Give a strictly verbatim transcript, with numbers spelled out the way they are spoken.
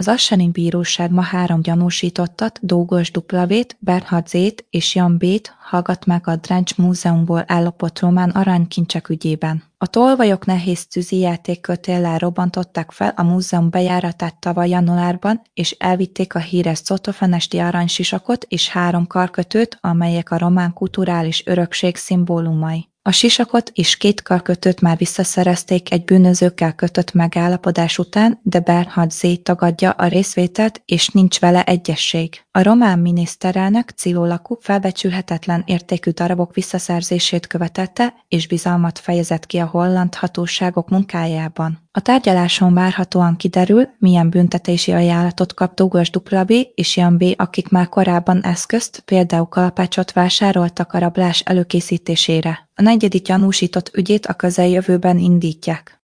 Az Asseni Bíróság ma három gyanúsítottat, Dógos W-t, Bernhard Z-t és Jan B-t hallgat meg a Drencs Múzeumból ellopott román aranykincsek ügyében. A tolvajok nehéz tűzijátékkötéllel robbantották fel a múzeum bejáratát tavaly januárban, és elvitték a híres zotofenesti aranysisakot és három karkötőt, amelyek a román kulturális örökség szimbólumai. A sisakot és két karkötőt már visszaszerezték egy bűnözőkkel kötött megállapodás után, de Bernhard Z tagadja a részvételt és nincs vele egyezség. A román miniszterelnök Ciolacu felbecsülhetetlen értékű darabok visszaszerzését követelte, és bizalmat fejezett ki a holland hatóságok munkájában. A tárgyaláson várhatóan kiderül, milyen büntetési ajánlatot kap Dógos W és Jan B, akik már korábban eszközt, például kalapácsot vásároltak a rablás előkészítésére. A negyedik gyanúsított ügyét a közeljövőben indítják.